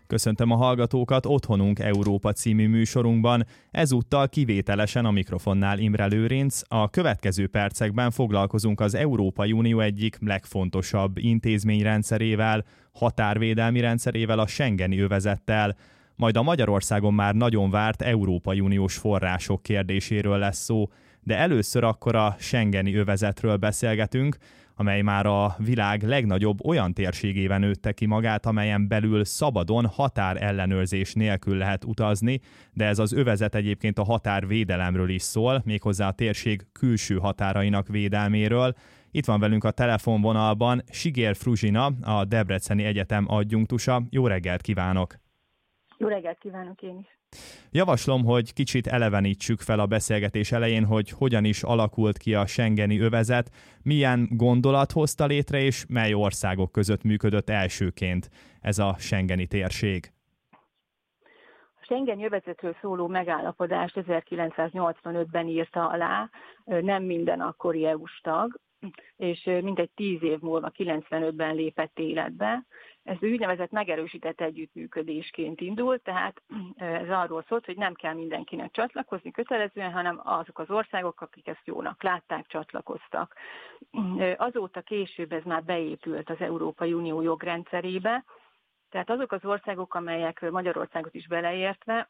Köszöntöm a hallgatókat Otthonunk Európa című műsorunkban. Ezúttal kivételesen a mikrofonnál Imre Lőrinc. A következő percekben foglalkozunk az Európai Unió egyik legfontosabb intézményrendszerével, határvédelmi rendszerével, a Schengeni övezettel. Majd a Magyarországon már nagyon várt Európai Uniós források kérdéséről lesz szó, de először akkor a Schengeni övezetről beszélgetünk, amely már a világ legnagyobb olyan térségében nőtte ki magát, amelyen belül szabadon határellenőrzés nélkül lehet utazni, de ez az övezet egyébként a határvédelemről is szól, méghozzá a térség külső határainak védelméről. Itt van velünk a telefonvonalban Sigér Fruzsina, a Debreceni Egyetem adjunktusa. Jó reggelt kívánok! Jó reggelt kívánok én is! Javaslom, hogy kicsit elevenítsük fel a beszélgetés elején, hogy hogyan is alakult ki a Schengeni övezet, milyen gondolat hozta létre, és mely országok között működött elsőként ez a Schengeni térség. A Schengeni övezetről szóló megállapodást 1985-ben írta alá nem minden akkori EU-s tag, és mintegy 10 év múlva, 95-ben lépett életbe. Ez úgynevezett megerősített együttműködésként indult, tehát ez arról szólt, hogy nem kell mindenkinek csatlakozni kötelezően, hanem azok az országok, akik ezt jónak látták, csatlakoztak. Azóta később ez már beépült az Európai Unió jogrendszerébe, tehát azok az országok, amelyek Magyarországot is beleértve,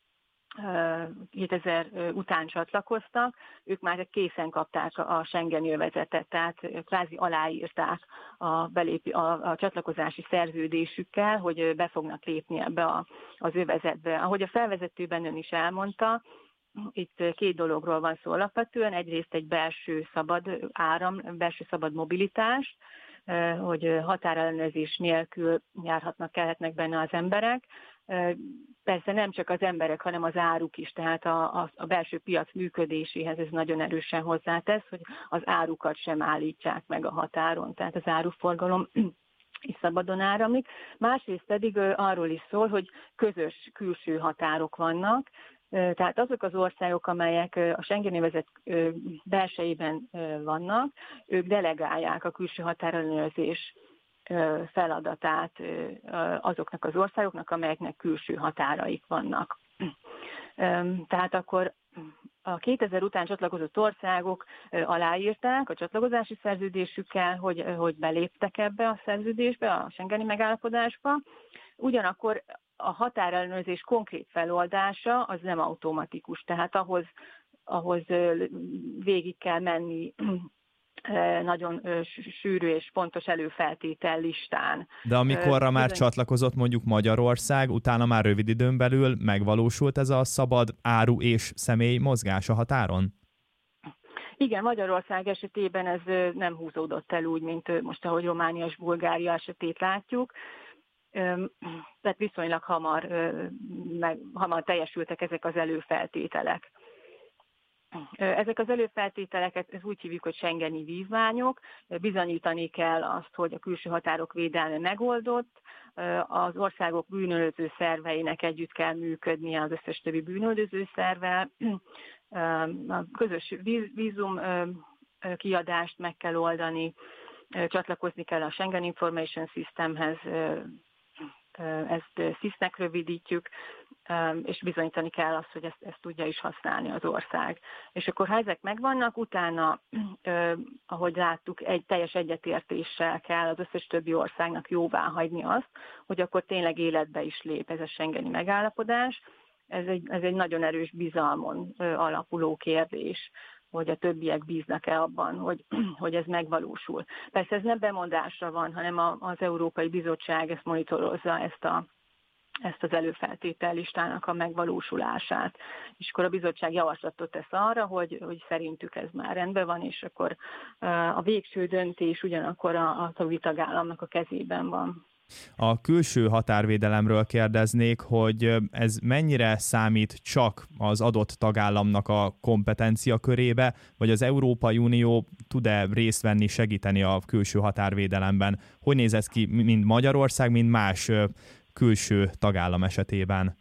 2000 után csatlakoztak, ők már készen kapták a Schengeni övezetet, tehát kvázi aláírták a csatlakozási szerződésükkel, hogy be fognak lépni ebbe az övezetbe. Ahogy a felvezetőben ön is elmondta, itt két dologról van szó alapvetően, egyrészt egy belső szabad áram, belső szabad mobilitás, hogy határellenőrzés nélkül járhatnak, kelhetnek benne az emberek. Persze nem csak az emberek, hanem az áruk is, tehát a belső piac működéséhez ez nagyon erősen hozzátesz, hogy az árukat sem állítják meg a határon, tehát az áruforgalom is szabadon áramlik. Másrészt pedig arról is szól, hogy közös külső határok vannak, tehát azok az országok, amelyek a Schengeni övezet belsejében vannak, ők delegálják a külső határellenőrzés feladatát azoknak az országoknak, amelyeknek külső határaik vannak. Tehát akkor a 2000 után csatlakozott országok aláírták a csatlakozási szerződésükkel, hogy beléptek ebbe a szerződésbe, a Schengeni megállapodásba. Ugyanakkor a határellenőrzés konkrét feloldása az nem automatikus, tehát ahhoz végig kell menni nagyon sűrű és pontos előfeltétel listán. De amikorra már csatlakozott mondjuk Magyarország, utána már rövid időn belül megvalósult ez a szabad áru és személy mozgás a határon? Igen, Magyarország esetében ez nem húzódott el úgy, mint most, ahogy Románia és Bulgária esetét látjuk. Tehát viszonylag hamar teljesültek ezek az előfeltételek. Ezek az előfeltételeket úgy hívjuk, hogy Schengeni vívmányok. Bizonyítani kell azt, hogy a külső határok védelme megoldott, az országok bűnöldöző szerveinek együtt kell működnie az összes többi bűnöldöző szervvel, a közös vízum kiadást meg kell oldani, csatlakozni kell a Schengen Information Systemhez, ezt SIS-nek rövidítjük, és bizonyítani kell azt, hogy ezt tudja is használni az ország. És akkor, ha ezek megvannak, utána, ahogy láttuk, egy teljes egyetértéssel kell az összes többi országnak jóvá hagyni azt, hogy akkor tényleg életbe is lép ez a Schengeni megállapodás. Ez egy nagyon erős bizalmon alapuló kérdés, hogy a többiek bíznak-e abban, hogy ez megvalósul. Persze ez nem bemondásra van, hanem az Európai Bizottság ezt monitorozza, ezt az előfeltétel listának a megvalósulását. És akkor a bizottság javaslatot tesz arra, hogy szerintük ez már rendben van, és akkor a végső döntés ugyanakkor a tagállamnak a kezében van. A külső határvédelemről kérdeznék, hogy ez mennyire számít csak az adott tagállamnak a kompetencia körébe, vagy az Európai Unió tud-e részt venni, segíteni a külső határvédelemben? Hogy néz ez ki mind Magyarország, mind más külső tagállam esetében?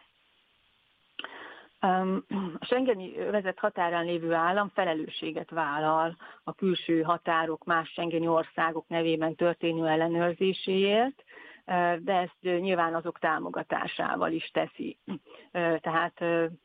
A Schengeni övezet határán lévő állam felelősséget vállal a külső határok más schengeni országok nevében történő ellenőrzéséért, de ezt nyilván azok támogatásával is teszi. Tehát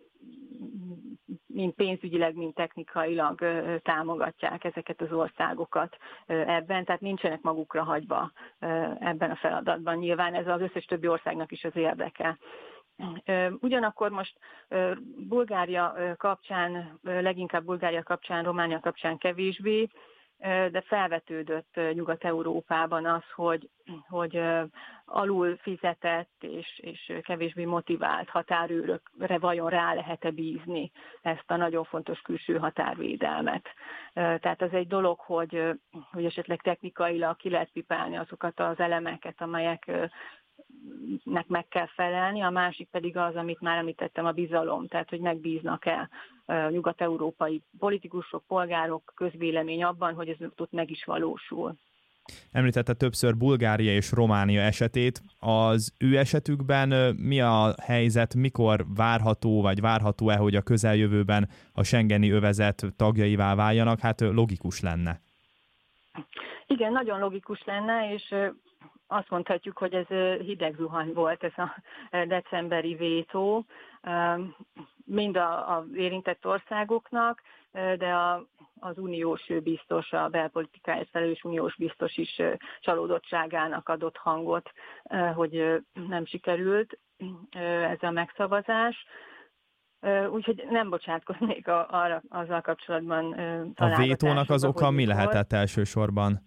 mind pénzügyileg, mind technikailag támogatják ezeket az országokat ebben, tehát nincsenek magukra hagyva ebben a feladatban. Nyilván ez az összes többi országnak is az érdeke. Ugyanakkor most Bulgária kapcsán, leginkább Bulgária kapcsán, Románia kapcsán kevésbé, de felvetődött Nyugat-Európában az, hogy alul fizetett és kevésbé motivált határőrökre vajon rá lehet-e bízni ezt a nagyon fontos külső határvédelmet. Tehát az egy dolog, hogy esetleg technikailag ki lehet pipálni azokat az elemeket, amelyeknek meg kell felelni, a másik pedig az, amit már említettem, a bizalom, tehát hogy megbíznak-e nyugat-európai politikusok, polgárok, közvélemény abban, hogy ez ott meg is valósul. Említette többször Bulgária és Románia esetét. Az ő esetükben mi a helyzet, mikor várható, vagy várható-e, hogy a közeljövőben a schengeni övezet tagjaivá váljanak? Hát logikus lenne. Igen, nagyon logikus lenne, és azt mondhatjuk, hogy ez hideg zuhany volt, ez a decemberi vétó, mind az érintett országoknak, de az uniós biztos, a belpolitikáért felelős uniós biztos is csalódottságának adott hangot, hogy nem sikerült ez a megszavazás. Úgyhogy nem bocsátkoznék azzal kapcsolatban. A vétónak az oka mi lehetett elsősorban?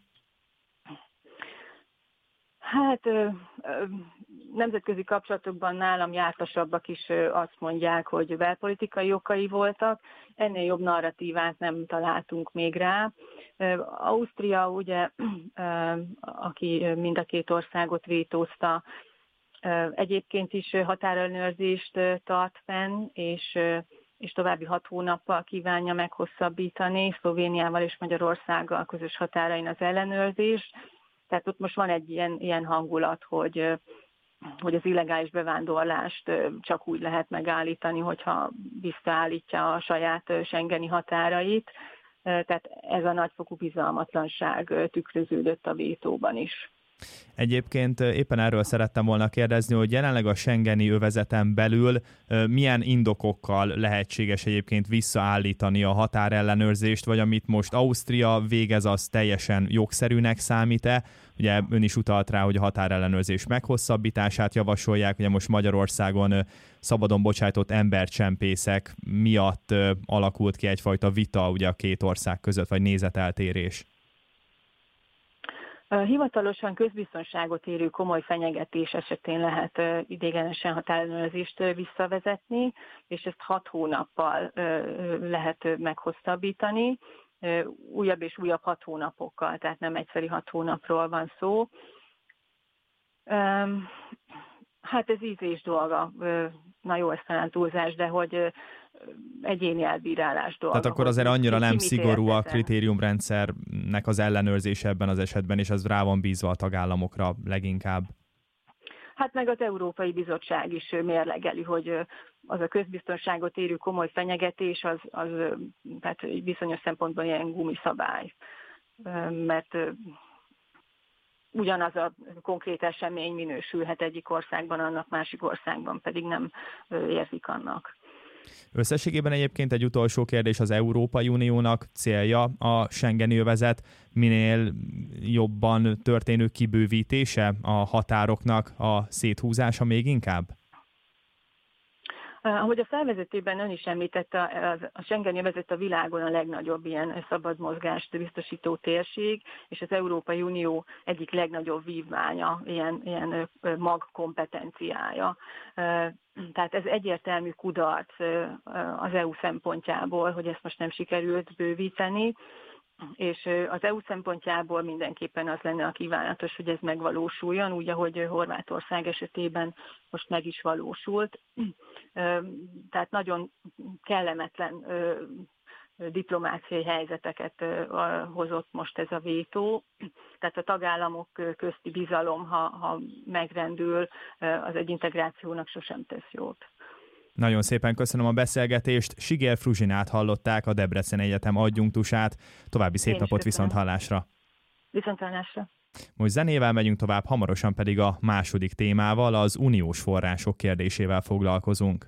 Hát nemzetközi kapcsolatokban nálam jártasabbak is azt mondják, hogy belpolitikai okai voltak, ennél jobb narratívát nem találtunk még rá. Ausztria, ugye, aki mind a két országot vétózta, egyébként is határellenőrzést tart fenn, és további 6 hónappal kívánja meghosszabbítani Szlovéniával és Magyarországgal közös határain az ellenőrzést. Tehát ott most van egy ilyen hangulat, hogy az illegális bevándorlást csak úgy lehet megállítani, hogyha visszaállítja a saját schengeni határait. Tehát ez a nagyfokú bizalmatlanság tükröződött a vétóban is. Egyébként éppen erről szerettem volna kérdezni, hogy jelenleg a schengeni övezeten belül milyen indokokkal lehetséges egyébként visszaállítani a határellenőrzést, vagy amit most Ausztria végez, az teljesen jogszerűnek számít-e? Ugye ön is utalt rá, hogy a határellenőrzés meghosszabbítását javasolják, ugye most Magyarországon szabadon bocsájtott embercsempészek miatt alakult ki egyfajta vita ugye a két ország között, vagy nézeteltérés. Hivatalosan közbiztonságot érő komoly fenyegetés esetén lehet ideiglenesen határellenőrzést visszavezetni, és ezt 6 hónappal lehet meghosszabbítani, újabb és újabb 6 hónapokkal, tehát nem egyszeri 6 hónapról van szó. Hát ez ízlés dolga, na jó, ez talán túlzás, de hogy egyéni elbírálás dolga. Tehát akkor azért annyira nem szigorú a kritériumrendszernek az ellenőrzése ebben az esetben, és az rá van bízva a tagállamokra leginkább. Hát meg az Európai Bizottság is mérlegeli, hogy az a közbiztonságot érő komoly fenyegetés, az tehát bizonyos szempontból ilyen gumiszabály. Mert ugyanaz a konkrét esemény minősülhet egyik országban, annak másik országban pedig nem érzik annak. Összességében egyébként egy utolsó kérdés, az Európai Uniónak célja a schengeni övezet minél jobban történő kibővítése, a határoknak a széthúzása még inkább? Ahogy a felvezetőben ön is említette, a schengeni övezet a világon a legnagyobb ilyen szabad mozgást biztosító térség, és az Európai Unió egyik legnagyobb vívmánya, ilyen magkompetenciája. Tehát ez egyértelmű kudarc az EU szempontjából, hogy ezt most nem sikerült bővíteni, és az EU szempontjából mindenképpen az lenne a kívánatos, hogy ez megvalósuljon, úgy, ahogy Horvátország esetében most meg is valósult. Tehát nagyon kellemetlen diplomáciai helyzeteket hozott most ez a vétó. Tehát a tagállamok közti bizalom, ha megrendül, az egy integrációnak sosem tesz jót. Nagyon szépen köszönöm a beszélgetést. Siger Fruzsinát hallották, a Debrecen Egyetem adjunktusát. További szép napot, viszonthallásra! Viszonthallásra! Most zenével megyünk tovább, hamarosan pedig a második témával, az uniós források kérdésével foglalkozunk.